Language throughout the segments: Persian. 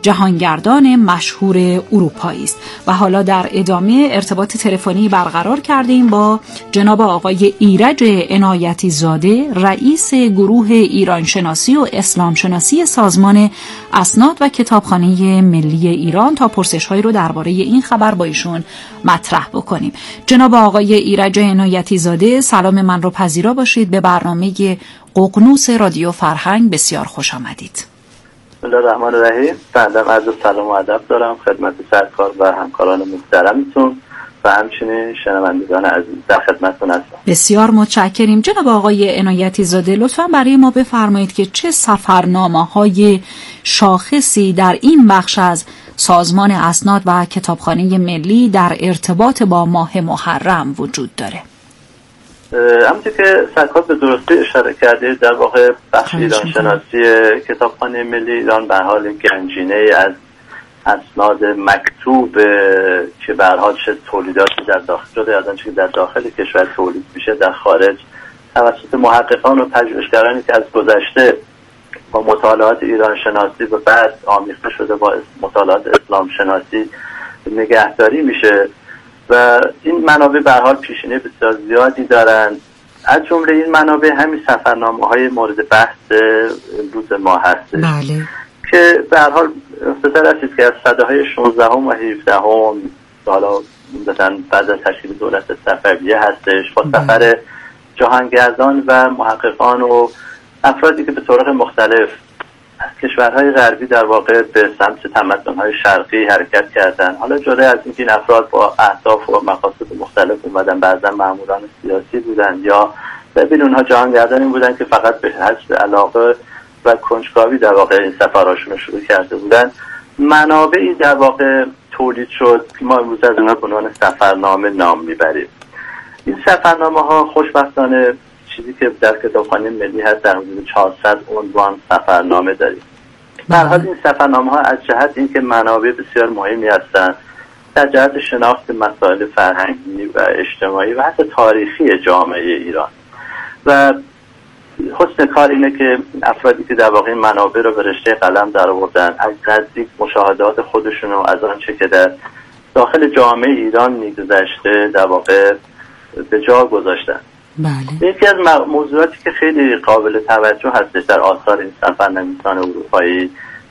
جهانگردان مشهور اروپایی است و حالا در ادامه ارتباط تلفنی برقرار کردیم با جناب آقای ایرج عنایتی زاده، رئیس گروه ایران شناسی و اسلام شناسی سازمان اسناد و کتابخانه ملی ایران تا پرسش‌هایی رو درباره این خبر با ایشون مطرح بکنیم. جناب آقای ایرج عنایتی زاده، سلام من رو پذیرا باشید. به برنامه ققنوس رادیو فرهنگ بسیار خوش آمدید. بسم الله الرحمن الرحیم. بنده عرض سلام و ادب دارم خدمت سرکار و همکاران محترمتون و همچنین شنوندگان عزیز، در خدمتتون هستم. بسیار متشکریم. جناب آقای عنایتی زاده، لطفاً برای ما بفرمایید که چه سفرنامه‌های شاخصی در این بخش از سازمان اسناد و کتابخانه ملی در ارتباط با ماه محرم وجود داره؟ همونطور که سرکار به درستی اشاره کرده، در واقع بخش ایران شناسی کتابخانه ملی ایران به حال گنجینه از اسناد مکتوب که به هر حال چه تولیداتی در داخل شده از آنچه که در داخل کشور تولید میشه در خارج توسط محققان و پژوهشگرانی که از گذشته با مطالعات ایران شناسی و بعد آمیخته شده با مطالعات اسلام شناسی نگهداری میشه و این منابع به هر حال پیشینه بسیار زیادی دارند. از جمله این منابع همین سفرنامه‌های مورد بحث امروز ما هست. بله. که به هر حال اختصار است که از سده‌های 16 و 17 حالا مثلا بعد از تشکیل دولت صفویه هستش، با سفر جهانگردان و محققان و افرادی که به طرق مختلف از کشورهای غربی در واقع به سمت تمدن‌های شرقی حرکت کردن. حالا جدا از این افراد با اهداف و مقاصد مختلف اومدن، بعضا ماموران سیاسی بودن یا ببین اونها جهانگردانی بودن که فقط به حسب علاقه و کنجکاوی در واقع این سفرهاشون رو شروع کرده بودن. منابعی در واقع تولید شد که ما امروز از اونها به عنوان سفرنامه نام میبریم. این سفرنامه ها خوشبختانه چیزی که در کتابخانه ملی هست در حدود 400 عنوان سفرنامه داریم. در حال این سفرنامه ها از جهت اینکه منابع بسیار مهمی هستند در جهت شناخت مسائل فرهنگی و اجتماعی و حتی تاریخی جامعه ایران و حسن کار اینه که افرادی که در واقع این منابع رو به رشته قلم در آوردن از نزدیک مشاهدات خودشون رو از آنچه که در داخل جامعه ایران میگذشته در واقع به جا گذاشتن. بله. یکی از موضوعاتی که خیلی قابل توجه هستش در آثار این سفرنویسان اروپایی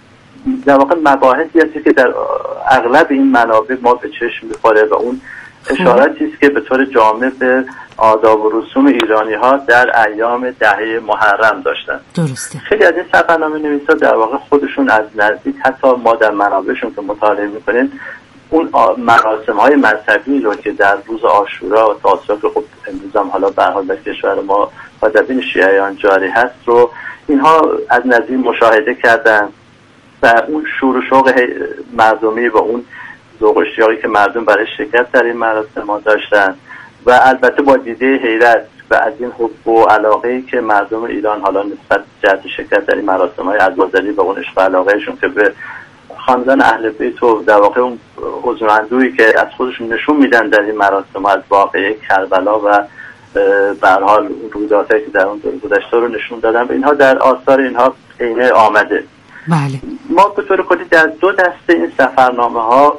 در واقع مباحثی هستی که در اغلب این منابع ما به چشم می‌خوره و اون اشاراتی است که به طور جامع به آداب و رسوم ایرانی ها در ایام دهه محرم داشتن. درسته. خیلی از این سفرنامه نویسا در واقع خودشون از نزدیک حتی ما در منابعشون که مطالعه می‌کنیم اون مراسم های مذهبی رو که در روز عاشورا و تاسوعا که خب امروز هم حالا به هر حال در کشور ما مذهبین شیعیان جاری هست رو اینها از نزدیک مشاهده کردن و اون شور و شوق مردمی و اون ذوق و اشتیاقی که مردم برای شرکت در این مراسم ها داشتن و البته با دیده حیرت و از این حب و علاقه‌ای که مردم ایران حالا نسبت جهت شرکت در این مراسم های عزاداری و اون عشق و علاقهشون که به خاندان اهل بیت و در واقع اون حضوراندویی که از خودشون نشون میدن در این مراسم از واقعه کربلا و به هر حال رویدادهایی که در اون دوره گذشته رو نشون دادن و اینها در آثار اینها عینه آمده. بله. ما به طور کلی در دو دسته این سفرنامه ها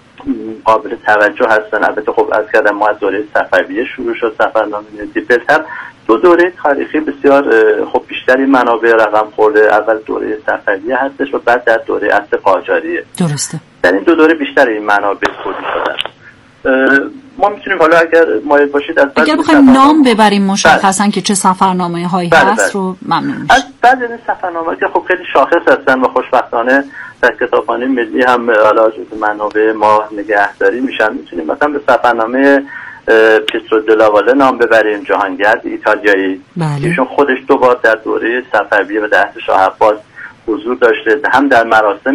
قابل توجه هستن. البته خب از کردم ما از دوره صفویه شروع شد سفرنامه نویسی، بهتر دو دوره تاریخی بسیار خب بیشتری منابع رقم خورده. اول دوره صفویه هستش و بعد در دوره عصر قاجاریه. درسته. در این دو دوره بیشتر این منابع تولید شدن. ما میتونیم حالا اگر مایل باشید از اگر بخوایم نام ببریم مشخصا که چه سفرنامه هایی هست رو ممنون میشم. از بعضی از این سفرنامه‌ها که خب خیلی شاخص هستن و خوشبختانه در کتابخانه ملی هم علاوه بر منابع ما نگهداری میشن، میتونیم مثلا به سفرنامه پیترو دلاواله نام ببریم، جهانگرد ایتالیایی. بله. ایشون خودش دو بار در دوره صفویه و در عهد شاه عباس حضور داشته، هم در مراسم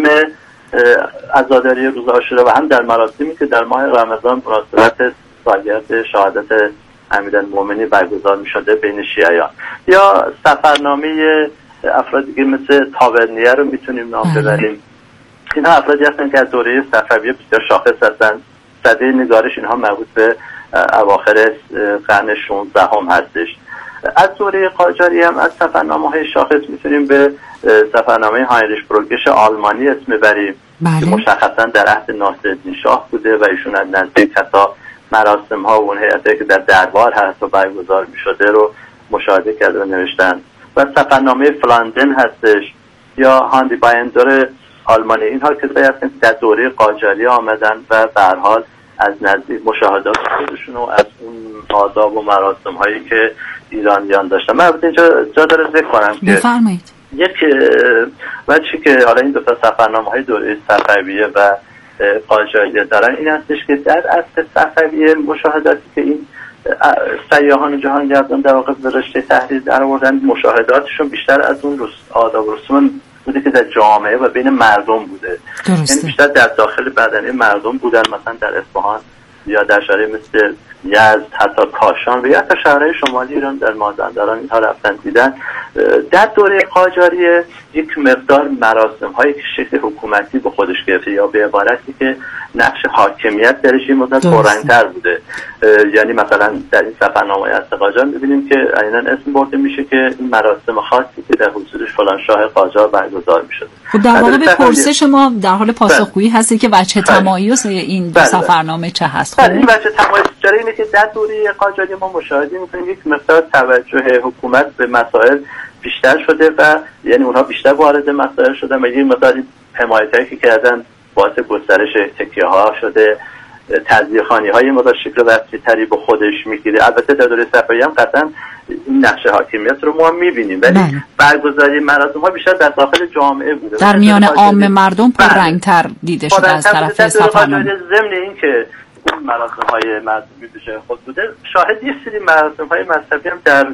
عزاداری روز عاشورا و هم در مراسمی که در ماه رمضان مناسبت سالگرد شهادت امیرالمومنین برگزار می‌شده بین شیعیان. یا سفرنامه افرادی که مثل تاورنیه رو میتونیم نام ببریم. اینها افرادی هستن که از دوره صفویه بسیار شاخص هستن. سده نگارش اینها مربوط به اواخر قرن 16 هم هستش. از دوره قاجاری هم از سفرنامه‌های شاخص میتونیم به سفرنامه هاینریش بروگش آلمانی اسم ببریم که مشخصا در عهد ناصرالدین شاه بوده و ایشون از نزدیک حتی مراسم ها و اون هیئتی که در دربار هست و برگزار می شده رو مشاهده کرده و نوشتن. و سفرنامه فلاندن هستش یا هاندی بایندور آلمانی. اینها کسایی هستن که در دوره قاجاری آمدن و به هر حال از نزدیک مشاهدات خودشون و از اون آداب و مراسم هایی که ایرانیان داشتن. من اینجا جا داره ذکر کنم که بفرمایید. یک وجهی که حالا این دو تا سفرنامه های دوره صفویه و قاجاریه دارن این هستش که در اصل صفویه مشاهداتی که این سیاحان جهانگردان در واقع به رشته تحریر در آوردن، مشاهداتشون بیشتر از اون آداب و رسوم بوده که در جامعه و بین مردم بوده. یعنی بیشتر در داخل بدنه مردم بودن، مثلا در اصفهان یا در شهرهای مثل یزد، حتی کاشان و یا حتی شهرهای شمالی ایران در مازندران اینها رفتن دیدن. در دوره قاجاریه یک مقدار مراسم هایی که شکل حکومتی به خودش گرفته یا به عبارتی که نقش حاکمیت درش این مدت پررنگ‌تر بوده. یعنی مثلا در این سفرنامه از قاجار می‌بینیم که عیناً اسم برده میشه که این مراسم خاصی که در حضورش فلان شاه قاجار برگزار می‌شد. خب در واقع به پرسش ما در حال پاسخگویی هستی که وجه تمایز این دو سفرنامه چه هست؟ این وجه تمایز جاری اینه که در دوره قاجاری ما مشاهده می‌کنیم یک مقدار توجه حکومت به مسائل بیشتر شده و یعنی اونها بیشتر وارد مسائل شدن و یک مقدار حمایتایی که کردن باعث گسترش تکیه‌ها شده. تزییخانی‌های مدار شکل وسیع‌تری به خودش میگیره. البته در دوره صفوی هم قطعا این نقش حاکمیت رو ما می‌بینیم، ولی برگزاری مراسم‌ها بیشتر در داخل جامعه بوده، در میان عام مردم پررنگ‌تر دیده شده از طرف سفرنامه. ضمن این که مراسم‌های مذهبی به جای خود بوده، شاهد یه سری مراسم‌های مذهبی هم در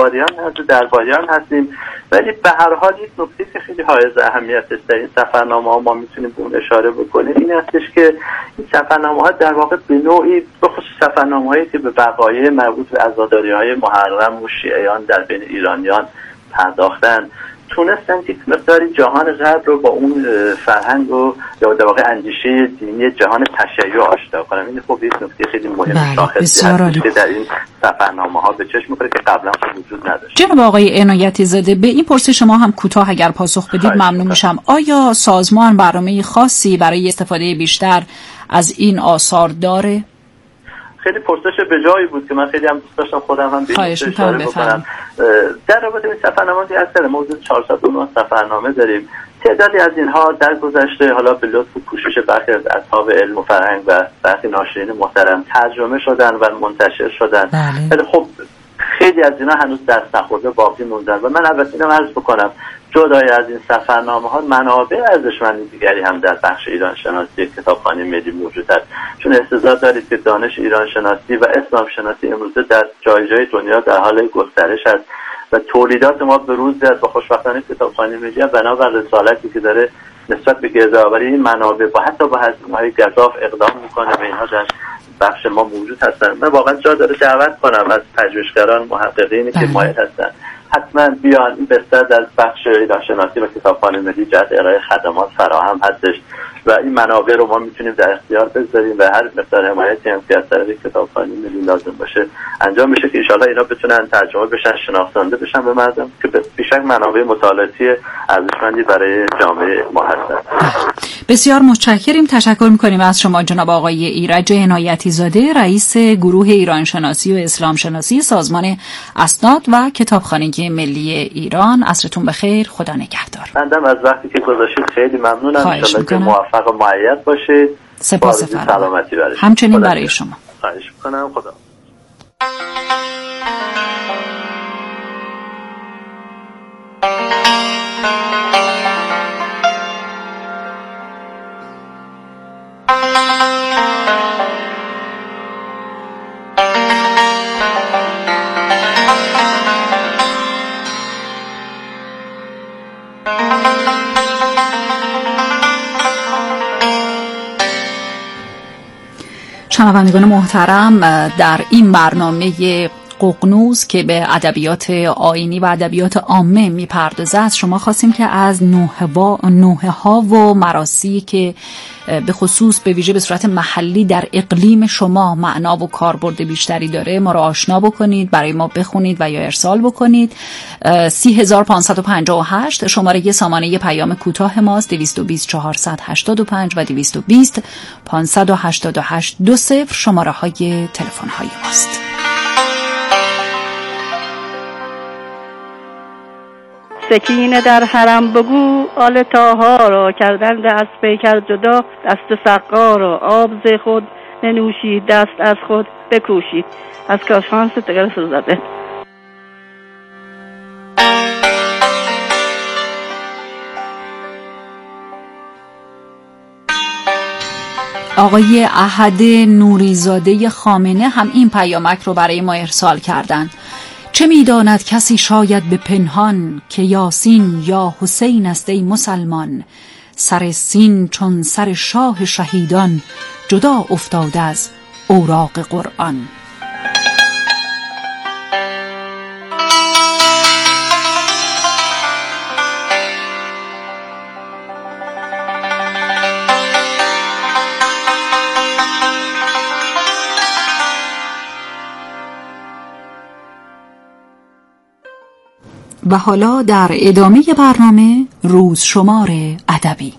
درباریان هستیم، ولی به هر حال یک نکته که خیلی حائز اهمیت است در این سفرنامه‌ها ما میتونیم به اون اشاره بکنیم این هستش که این سفرنامه‌ها در واقع به نوعی به خصوص سفرنامه‌هایی که به وقایع مربوط به عزاداری‌های محرم و شیعیان در بین ایرانیان پرداختن، تونستن یک مقداری جهان غرب رو با اون فرهنگ و یا در واقع اندیشه دینی جهان تشیع آشنا کنن. این خب یک نکته خیلی مهم شاخصی هست که در این سفرنامه‌ها به چشم می‌خوره که قبلا وجود نداشت. جناب آقای عنایتی زاده، به این پرسش شما هم کوتاه اگر پاسخ بدید ممنون میشم. آیا سازمان برنامه خاصی برای استفاده بیشتر از این آثار داره؟ خیلی پرسش به جایی بود که من خیلی هم دوست داشتم خودم هم به این اشاره بکنم. در رابطه با سفرنامه‌ای هست ما حدود 409 سفرنامه داریم. تعدادی از اینها در گذشته حالا به لطف و کوشش برخی از اصحاب علم و فرهنگ و برخی ناشرین محترم ترجمه شدن و منتشر شدن. ولی خب خیلی از اینا هنوز دست نخورده باقی موندن و من البته اینو عرض بکنم جدای از این سفرنامه‌ها منابع ارزشمند دیگری هم در بخش ایران شناسی کتابخانه ملی موجود است، چون احتضار دارید که دانش ایران شناسی و اسلام شناسی امروزه در جای دنیا در حال گسترش است و تولیدات ما به روز است و خوشبختانه کتابخانه ملی بنابر رسالتی که داره نسبت به گردآوری این منابع با حتی با هزینه‌های گزاف اقدام میکنه و اینها در بخش ما موجود هستن. من واقعا جا داره دعوت کنم از پژوهشگران محققینی که مایل هستن حتما بیان. این بستر در بخش ایران شناسی و کتابخانه ملی جهت ارائه خدمات فراهم هستش و این منابع رو ما میتونیم در اختیار بذاریم و هر مقدار حمایتی هم که از طرف کتابخانه ملی لازم باشه انجام میشه که ان شاءالله اینا بتونن ترجمه بشن، شناخته بشن به مردم که بیشک منابع مطالعاتی ارزشمندی برای جامعه ما هستن. بسیار متشکریم. تشکر میکنیم از شما جناب آقای ایرج عنایتی زاده، رئیس گروه ایران شناسی و اسلام شناسی سازمان اسناد و کتابخانه ملی ایران. عصرتون بخیر، خدا نگهدار. بنده از وقتی که گذاشتید خیلی ممنونم. ان شاءالله که موفق و مؤید باشید. سپاسفرماییم. همچنین برای شما. خواهش میکنم. خدا. شنوندگان محترم، در این برنامه ققنوس که به ادبیات آیینی و ادبیات عامه میپردازه، شما خواستیم که از نوحه ها و مراسی که به خصوص به ویژه به صورت محلی در اقلیم شما معنا و کاربرد بیشتری داره ما رو آشنا بکنید، برای ما بخونید و یا ارسال بکنید. 30558 شماره سامانه پیام کوتاه ماست، 220 485 و 220 588 20 شماره های تلفن های ماست. سکینه در حرم بگو آل تاها را کردند از پیکر جدا، دست سقا را آب ز خود ننوشید، دست از خود بکوشید. از کاشان ستگر سرزده. آقای احد نوریزاده خامنه هم این پیامک رو برای ما ارسال کردن. چه می‌داند کسی شاید به پنهان که یاسین یا حسین است ای مسلمان، سر سین چون سر شاه شهیدان جدا افتاده از اوراق قرآن. و حالا در ادامه برنامه روزشمار ادبی.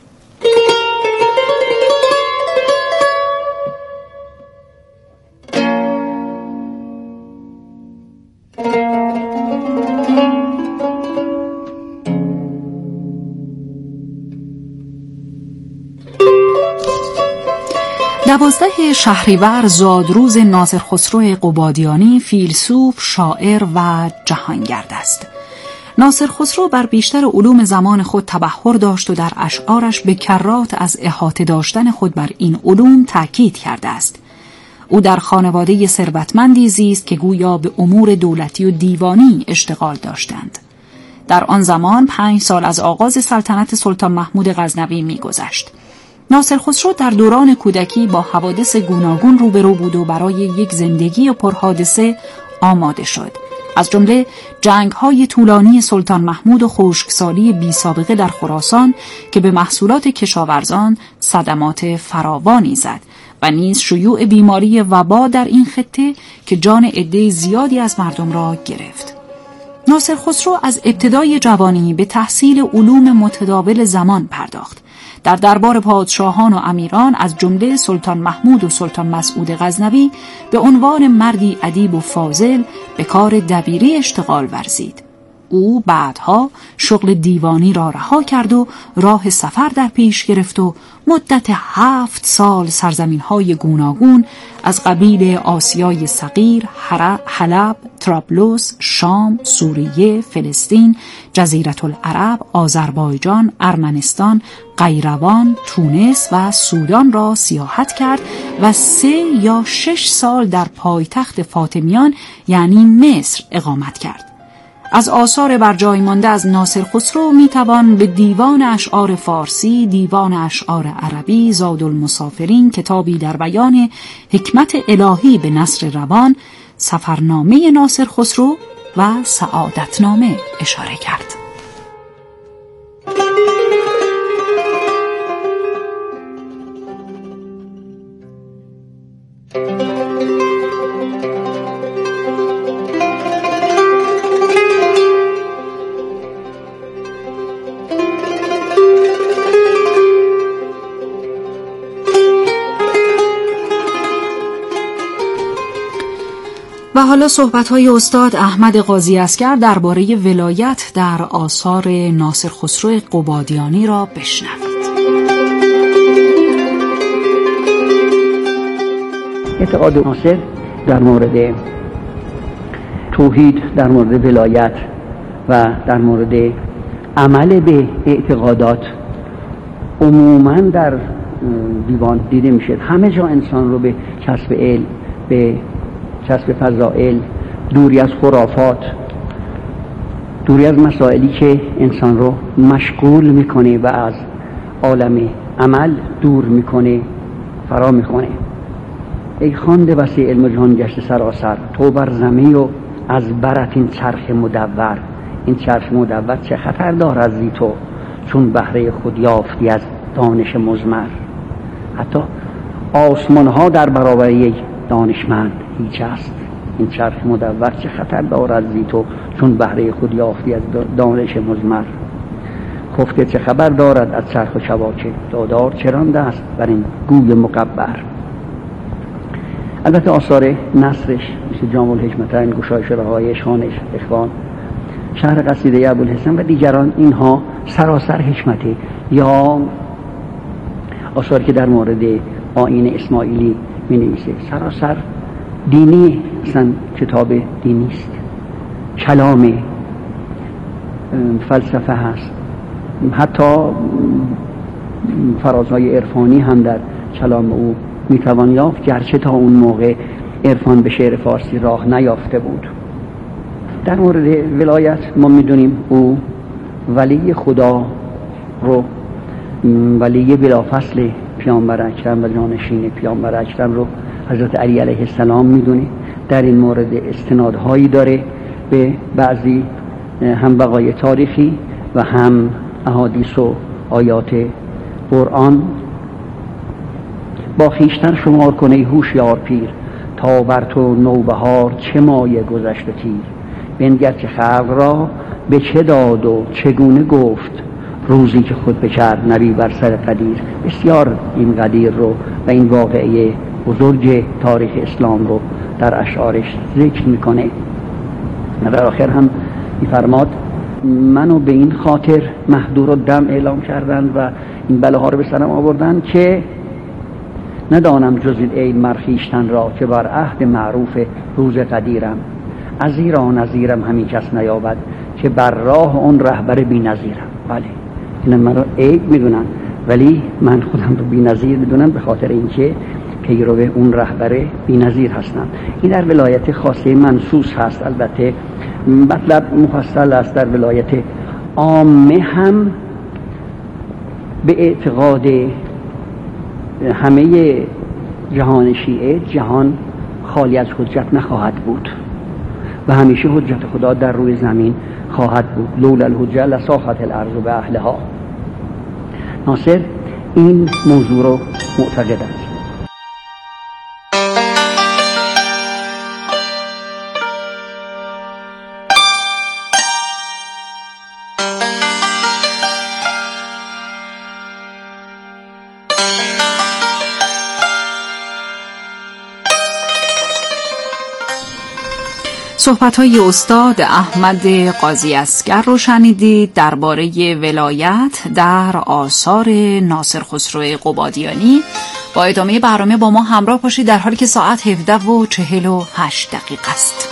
دوازده شهریور زادروز ناصر خسرو قبادیانی، فیلسوف، شاعر و جهانگرد است. ناصر خسرو بر بیشتر علوم زمان خود تبحر داشت و در اشعارش به کرات از احاطه داشتن خود بر این علوم تأکید کرده است. او در خانواده ثروتمندی زیست که گویا به امور دولتی و دیوانی اشتغال داشتند. در آن زمان 5 سال از آغاز سلطنت سلطان محمود غزنوی می‌گذشت. ناصر خسرو در دوران کودکی با حوادث گوناگون روبرو بود و برای یک زندگی پرحادثه آماده شد. از جمله جنگ‌های طولانی سلطان محمود و خشکسالی بی سابقه در خراسان که به محصولات کشاورزان صدمات فراوانی زد و نیز شیوع بیماری وبا در این خطه که جان عده زیادی از مردم را گرفت. ناصر خسرو از ابتدای جوانی به تحصیل علوم متداول زمان پرداخت. در دربار پادشاهان و امیران از جمله سلطان محمود و سلطان مسعود غزنوی به عنوان مردی ادیب و فاضل به کار دبیری اشتغال ورزید. او بعدها شغل دیوانی را رها کرد و راه سفر در پیش گرفت و مدت 7 سال سرزمین‌های گوناگون از قبیل آسیای صغیر، حلب، طرابلس، شام، سوریه، فلسطین، جزیره العرب، آذربایجان، ارمنستان، قیروان، تونس و سودان را سیاحت کرد و 3 یا 6 سال در پایتخت فاطمیان یعنی مصر اقامت کرد. از آثار بر جای مانده از ناصر خسرو میتوان به دیوان اشعار فارسی، دیوان اشعار عربی، زادالمسافرین، کتابی در بیان حکمت الهی به نصر روان، سفرنامه ناصر خسرو و سعادتنامه اشاره کرد. و حالا صحبت‌های استاد احمد قاضی اصغر درباره ولایت در آثار ناصر خسرو قبادیانی را بشنوید. اعتقاد ناصر در مورد توحید، در مورد ولایت و در مورد عمل به اعتقادات عموماً در دیوان دیده میشه. همه جا انسان رو به کسب علم، به کسب فضائل، دوری از خرافات، دوری از مسائلی که انسان رو مشغول میکنه و از عالم عمل دور میکنه فرا میکنه. ای خوانده وسیع علم جهان گشته سراسر، تو بر زمین و از برت این چرخ مدور، این چرخ مدور چه خطر دارد زی تو، چون بهره خود یافتی از دانش مضمر. حتی آسمان ها در برابر یک دانشمند هیچ است. این چرخ مدور چه خطر دارد زی تو، چون بهره خود یافتی از دانش مضمر. خفته چه خبر دارد از چرخ و چواچه، دادار چرانده است بر این گوی مقبر. البته آثار نثرش مثل جامع الحکمتین، گشایش رهای، اشخانش، اخوان، شهر قصیده ابوالحسن و دیگران، اینها سراسر حکمته. یا آثاری که در مورد آیین اسماعیلی می نویسه سراسر دینی، اصلا کتاب دینی است، کلام، فلسفه هست. حتی فرازهای عرفانی هم در کلام او میتوان یافت، گرچه تا اون موقع عرفان به شعر فارسی راه نیافته بود. در مورد ولایت ما میدونیم او ولی خدا رو، ولی بلافصل پیامبر اکرم و جانشین پیامبر اکرم رو حضرت علی علیه السلام میدونه. در این مورد استنادهایی داره به بعضی هم وقایع تاریخی و هم احادیث و آیات قرآن. با خیشتن شمار کنه هوشیار پیر، تا بر تو نوبهار چه مایه گذشت و تیر. بنگر که خلق را به چه داد و چگونه گفت، روزی که خود بکرد نبی بر سر قدیر. بسیار این قدیر رو و این واقعه بزرگ تاریخ اسلام رو در اشعارش ذکر میکنه. در آخر هم میفرماد منو به این خاطر محدور و دم اعلام کردن و این بلاها رو به سرم آوردن که ندانم جز این مرخیشتن را، که بر عهد معروف روز قدیرم. از ایران نظیرم همین کس نیابد، که بر راه اون رهبر بی نظیرم. بله این من رو عیب میدونن، ولی من خودم رو بی نظیر میدونم به خاطر اینکه پیرو اون رهبر بی نظیر هستم. این در ولایت خاصه منصوص هست. البته مطلب مفصل است در ولایت عامه هم. به اعتقاد همه جهان شیعه، جهان خالی از حجت نخواهد بود و همیشه حجت خدا در روی زمین خواهد بود. لولا الحجه لساخت الارض به اهلها. ناصر این موضوع رو معتقد است. صحبت‌های استاد احمد قاضی اصغر رو شنیدید درباره ولایت در آثار ناصر خسرو قبادیانی. با ادامه برنامه با ما همراه باشید در حالی که ساعت 17:48 است.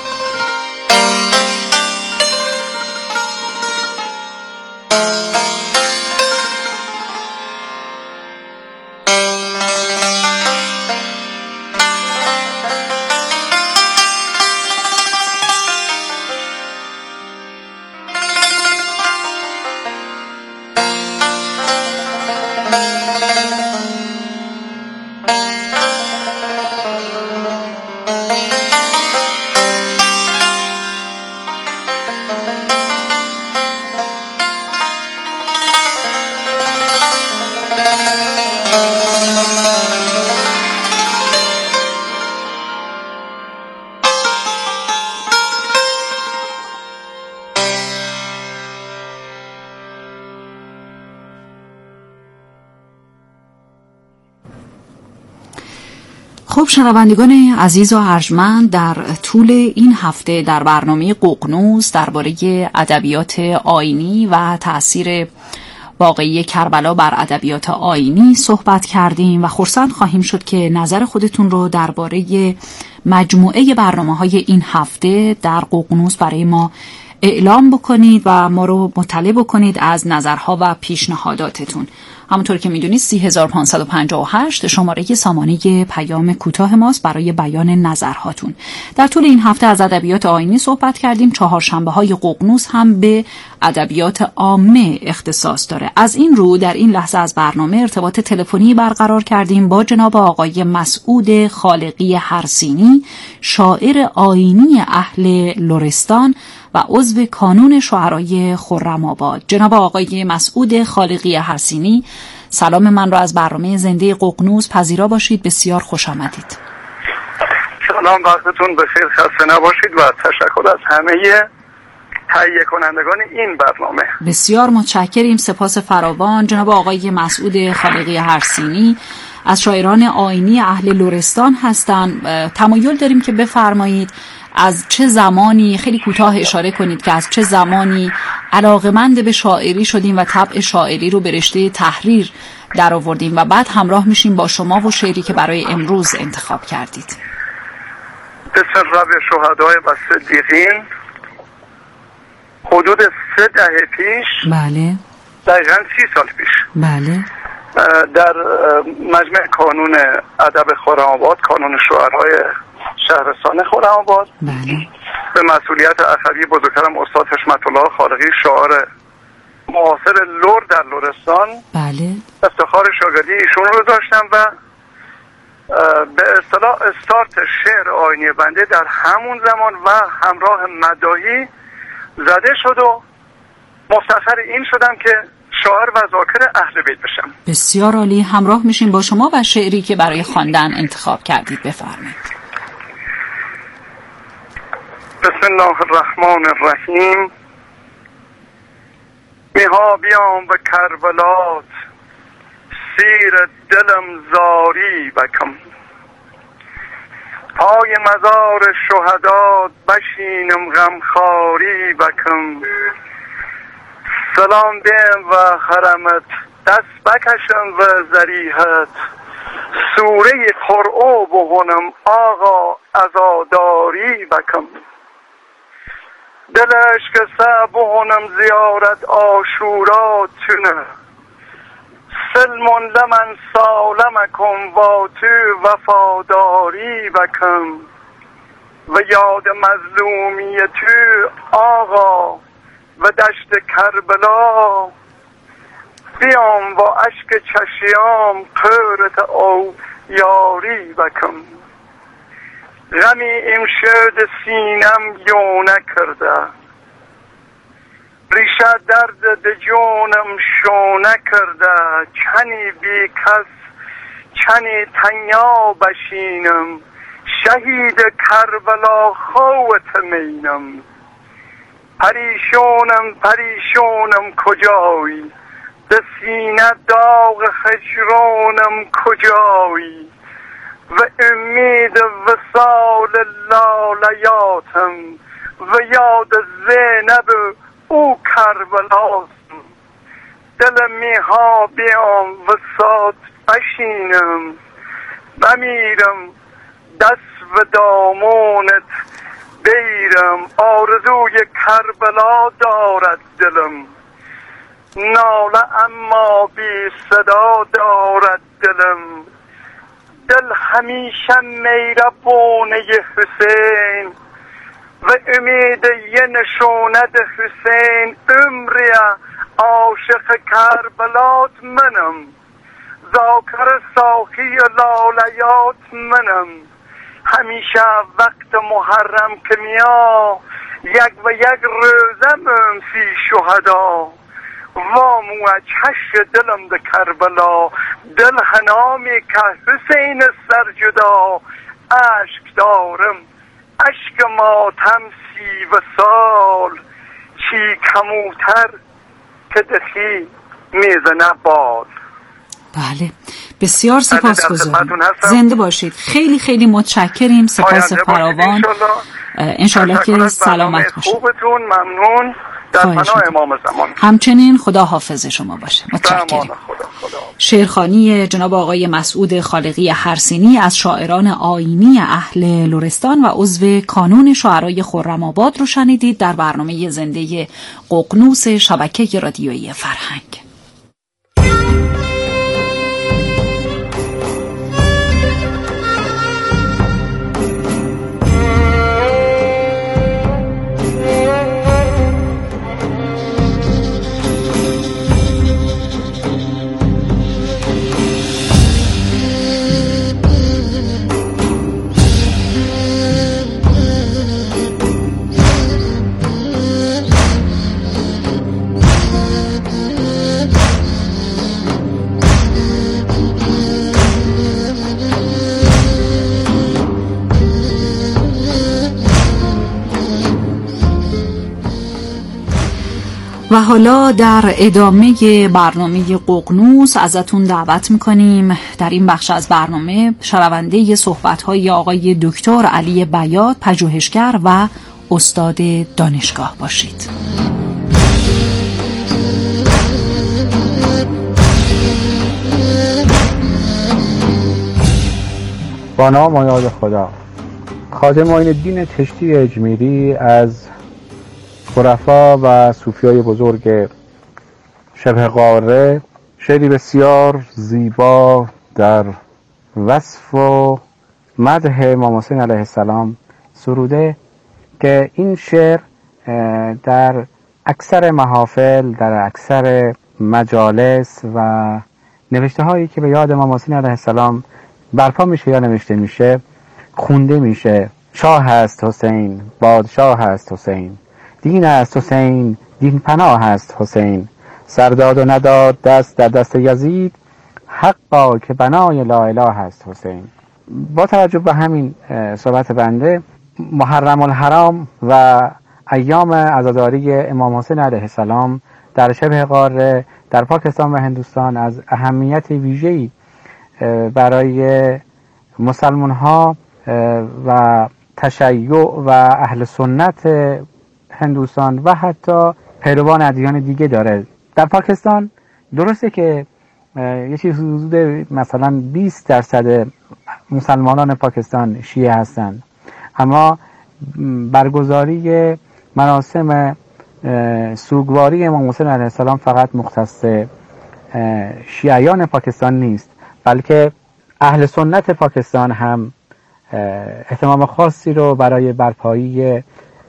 خب شنوندگان عزیز و ارجمند، در طول این هفته در برنامه ققنوس درباره ادبیات آیینی و تأثیر واقعی کربلا بر ادبیات آیینی صحبت کردیم و خرسند خواهیم شد که نظر خودتون رو درباره مجموعه برنامه‌های این هفته در ققنوس برای ما اعلام بکنید و ما رو مطلع بکنید از نظرها و پیشنهاداتتون. همونطور که میدونید 30558 شماره سامانه پیام کوتاه ماست برای بیان نظرهاتون. در طول این هفته از ادبیات آیینی صحبت کردیم. چهارشنبه‌های ققنوس هم به ادبیات عامه اختصاص داره. از این رو در این لحظه از برنامه ارتباط تلفنی برقرار کردیم با جناب آقای مسعود خالقی حرسینی، شاعر آیینی اهل لرستان و عضو کانون شعرای خرم‌آباد. جناب آقای مسعود خالقی حرسینی، سلام من را از برنامه زنده ققنوس پذیرا باشید. بسیار خوش آمدید. سلام، وقتتون بخیر، خسته نباشید و تشکر از همه تهیه کنندگان این برنامه. بسیار متشکریم، سپاس فراوان. جناب آقای مسعود خالقی حرسینی از شاعران آیینی اهل لرستان هستند. تمایل داریم که بفرمایید از چه زمانی، خیلی کوتاه اشاره کنید که از چه زمانی علاقه‌مند به شاعری شدیم و طبع شاعری رو به رشته تحریر در آوردیم و بعد همراه میشیم با شما و شعری که برای امروز انتخاب کردید. بسم رب شهدای و صدیقین، حدود 3 دهه پیش، بله، دقیقاً 30 سال پیش، بله، در مجمع کانون ادب خرم‌آباد، کانون شعرای شهرستان خرم‌آباد، بله، به مسئولیت اخوی بزرگوارم استاد حشمت الله خالقی، شاعر معاصر لر در لرستان، بله، افتخار شاگردی ایشون رو داشتم و به اصطلاح استارت شعر آیینی بنده در همون زمان و همراه مداحی زده شد و مفتخر این شدم که شاعر و ذاکر اهل بیت بشم. بسیار عالی، همراه میشیم با شما و شعری که برای خواندن انتخاب کردید بفرمایید. بسم الله الرحمن الرحیم. میها بیام به کربلات، سیر دلم زاری بکم، پای مزار شهدا بشینم غمخواری بکم، سلام دیم و حرمت دست بکشم و ذریحت، سوره قرآن بخونم آقا عزاداری بکم، دلش که بخونم زیارت عاشورا تونه، سلمون لمن سالمکم و تو وفاداری بکم، و یاد مظلومی تو آقا و دشت کربلا، بیام و اشک چشیام قرت او یاری بکم، غمی این شد سینم یونه کرده، ریشه درد د جونم شونه کرده، چنی بی کس چنی تنیا بشینم، شهید کربلا خوت مینم، پریشونم کجایی، به سینه داغ خجرانم کجایی، و امید وصال لالیاتم، و یاد زینب او کربلاتم، دل میها بیام وسط بشینم، بمیرم دست و دامونت بیرم، آرزوی کربلا دارد دلم، ناله اما بی صدا دارد دلم، دل همیشه میربونه حسین، و امید یه نشوند حسین، عمری عاشق کربلات منم، ذاکر ساقی لالیات منم، همیشه وقت محرم که میا، یک و یک روزم فی شهدا، وامو چش دلم ده کربلا، دل هنامی که حسین سرجدا، عشق دارم عشق ماتم 30 سال، چی کموتر که دخی میزنه باد. بله، بسیار سپاسگزارم، زنده باشید. خیلی خیلی متشکریم، سپاس فراوان. انشالله که سلامت باشید. خوبتون، ممنون. در پناه امام زمان. همچنین خدا حافظ شما باشه. متشکرم. شعرخوانی جناب آقای مسعود خالقی حرسینی از شاعران آیینی اهل لرستان و عضو کانون شعرای خرم‌آباد رو شنیدید در برنامه زنده ققنوس شبکه رادیویی فرهنگ. و حالا در ادامه برنامه ققنوس ازتون دعوت میکنیم در این بخش از برنامه شنونده صحبت‌های آقای دکتر علی بیات، پژوهشگر و استاد دانشگاه باشید. با نام و یاد خدا. خواجه معین‌الدین چشتی اجمیری از خرفا و صوفیای بزرگ شبه قاره شعری بسیار زیبا در وصف و مدح امام حسین علیه السلام سروده که این شعر در اکثر محافل، در اکثر مجالس و نوشته هایی که به یاد امام حسین علیه السلام برپا میشه یا نوشته میشه خونده میشه. شاه هست حسین، پادشاه هست حسین، دین است حسین، دین پناه هست حسین، سرداد و نداد دست در دست یزید، حقا که بنای لا اله هست حسین. با توجه به همین صحبت بنده، محرم الحرام و ایام عزاداری امام حسین علیه السلام در شبه قاره در پاکستان و هندوستان از اهمیت ویژه‌ای برای مسلمان ها و تشیع و اهل سنت هندوستان و حتی پیروان ادیان دیگه داره. در پاکستان درسته که یه چیز حدود مثلا 20% مسلمانان پاکستان شیعه هستند، اما برگزاری مراسم سوگواری امام حسین علیه السلام فقط مختص شیعیان پاکستان نیست، بلکه اهل سنت پاکستان هم اهتمام خاصی رو برای برپایی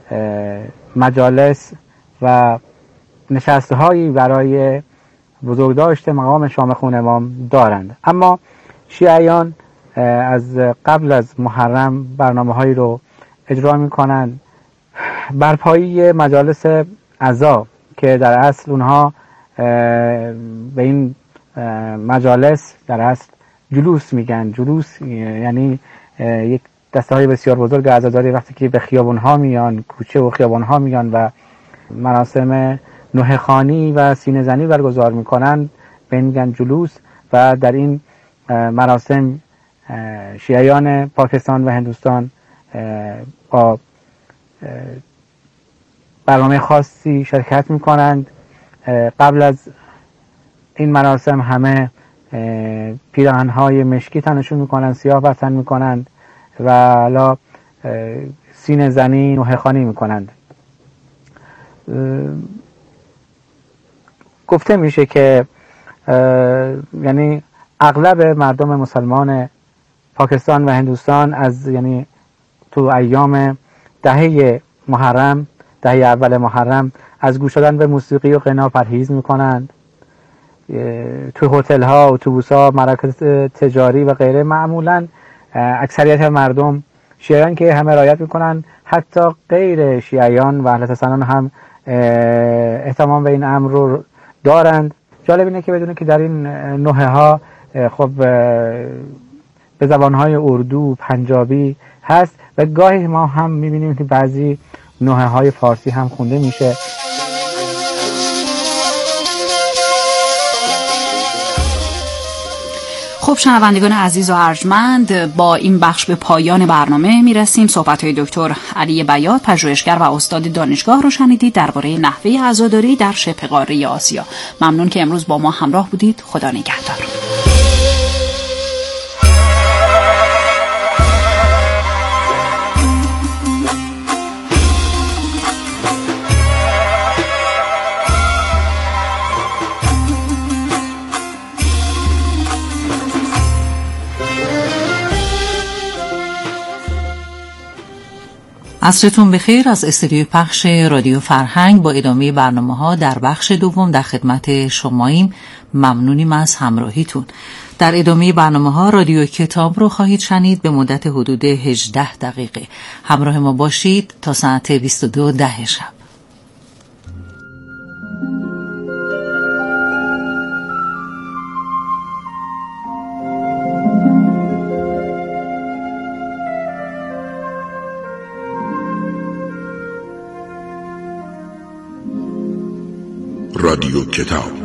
مجالس و نشسته‌هایی برای بزرگداشت مقام شامخون امام دارند. اما شیعیان از قبل از محرم برنامه‌هایی رو اجرا می‌کنند برپایی مجالس عزا که در اصل اونها به این مجالس در اصل جلوس میگن. جلوس یعنی یک دسته‌های بسیار بزرگ عزاداری وقتی که به خیابان‌ها میان، کوچه و خیابان‌ها میان و مراسم نوحه خوانی و سینه زنی برگزار میکنن به این میگن جلوس. و در این مراسم شیعیان پاکستان و هندوستان با برنامه خاصی شرکت میکنند. قبل از این مراسم همه پیراهن‌های مشکی تنشون میکنند، سیاه بستن میکنند و حالا سینه زنی نوحه خوانی میکنند. گفته میشه که یعنی اغلب مردم مسلمان پاکستان و هندوستان از یعنی تو ایام دهه محرم، دهه اول محرم، از گوش دادن به موسیقی و غنا پرهیز میکنند. تو هتل ها، اتوبوس ها، مراکز تجاری و غیره معمولا اکثریت مردم شیعیان که همه رعایت میکنن، حتی غیر شیعیان و اهل سنن هم اهتمام به این امر رو دارند. جالب اینه که بدونه که در این نوحه ها خب به زبانهای اردو، پنجابی هست و گاهی ما هم میبینیم که بعضی نوحه های فارسی هم خونده میشه. خب شنوندگان عزیز و ارجمند، با این بخش به پایان برنامه میرسیم. صحبت‌های دکتر علی بیات، پژوهشگر و استاد دانشگاه رو شنیدید درباره نحوه عزاداری در شبه قاره آسیا. ممنون که امروز با ما همراه بودید. خدا نگهدار. عصرتون بخیر. از استودیوی پخش رادیو فرهنگ با ادامه برنامه‌ها در بخش دوم در خدمت شماییم. ممنونیم از همراهیتون. در ادامه برنامه‌ها رادیو کتاب رو خواهید شنید به مدت حدود 18 دقیقه. همراه ما باشید تا ساعت 22:10 شب. رادیو کتاب.